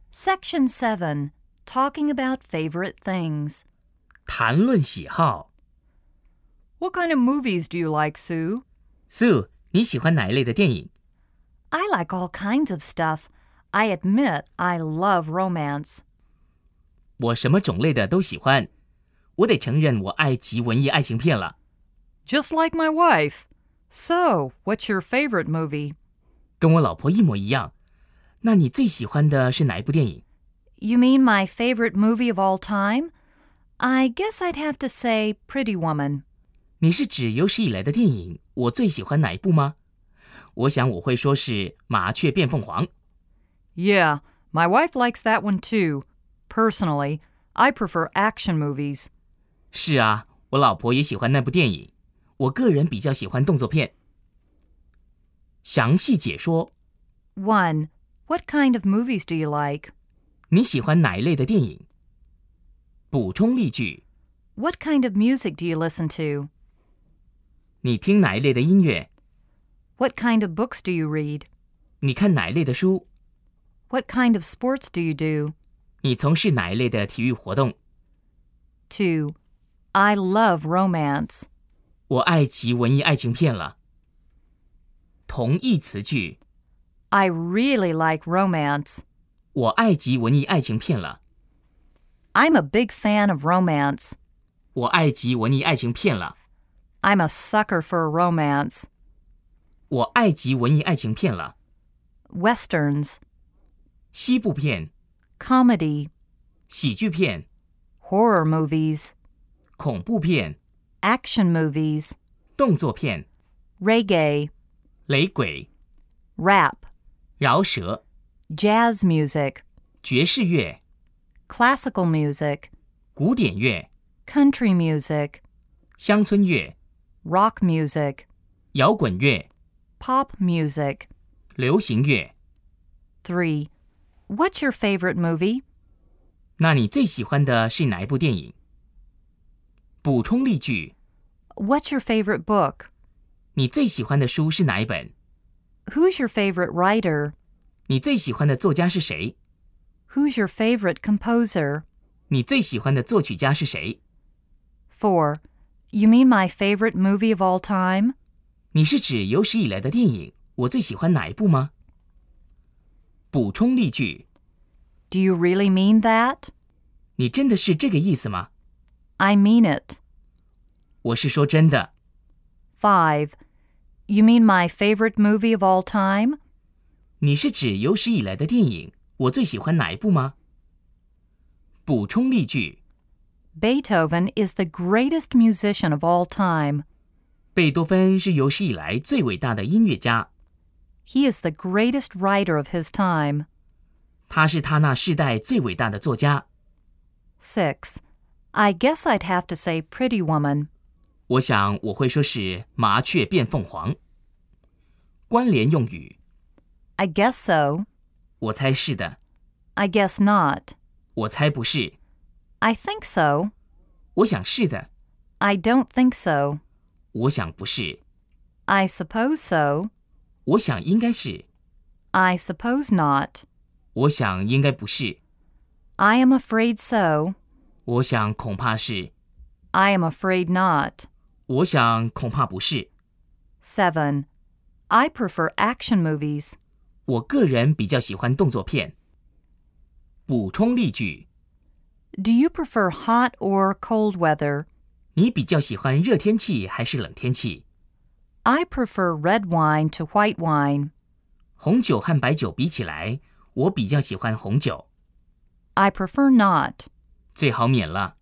Section 7. Talking about favorite things. 谈论喜好。 What kind of movies do you like, Sue? Sue, 你喜欢哪一类的电影？ I like all kinds of stuff. I admit I love romance. 我什么种类的都喜欢。我得承认我爱极文艺爱情片了。 Just like my wife. So, what's your favorite movie? 跟我老婆一模一样。那你最喜欢的是哪一部电影？ You mean my favorite movie of all time? I guess I'd have to say Pretty Woman. 你是指有史以来的电影，我最喜欢哪一部吗？我想我会说是《麻雀变凤凰》。 Yeah, my wife likes that one too. Personally, I prefer action movies. 是啊，我老婆也喜欢那部电影。我个人比较喜欢动作片。详细解说。 1. What kind of movies do you like? 你喜欢哪一类的电影？补充例句。 What kind of music do you listen to? 你听哪一类的音乐？ What kind of books do you read? 你看哪一类的书？ What kind of sports do you do? 你从事哪一类的体育活动？ 2. I love romance. 我爱极文艺爱情片了。同义词句。 I really like romance. 我爱极文艺爱情片了。 I'm a big fan of romance. 我爱极文艺爱情片了。 I'm a sucker for romance. 我爱极文艺爱情片了。 Westerns, 西部片、 comedy, 喜剧片、 horror movies, 恐怖片、 action movies, 动作片、 reggae, 雷鬼、 rap, 饶舌、 jazz music, 爵士乐、 classical music, 古典乐、 country music, 乡村乐、 rock music, 摇滚乐、 pop music. 流行乐。 3. What's your favorite movie? 那你最喜欢的是哪一部电影？补充例句。 What's your favorite book? 你最喜欢的书是哪一本？ Who's your favorite writer? 你最喜欢的作家是谁？ Who's your favorite composer? 你最喜欢的作曲家是谁？ 4. You mean my favorite movie of all time? 你是指有史以来的电影，我最喜欢哪一部吗？补充例句。 Do you really mean that? 你真的是这个意思吗？ I mean it. 我是说真的。 5. You mean my favorite movie of all time? 你是指有史以来的电影，我最喜欢哪一部吗？补充例句。 Beethoven is the greatest musician of all time. 贝多芬是有史以来最伟大的音乐家， He is the greatest writer of his time. 他是他那世代最伟大的作家。 6. I guess I'd have to say Pretty Woman. 我想我会说是麻雀变凤凰。关联用语。 I guess so. 我猜是的。 I guess not. 我猜不是。 I think so. 我想是的。 I don't think so. 我想不是。 I suppose so. 我想应该是。 I suppose not. 我想应该不是。 I am afraid so. 我想恐怕是。 I am afraid not. 我想恐怕不是。 7. I prefer action movies. 我个人比较喜欢动作片。补充例句。 Do you prefer hot or cold weather? 你比较喜欢热天气还是冷天气？ I prefer red wine to white wine. 红酒和白酒比起来，我比较喜欢红酒。 I prefer not. 最好免了。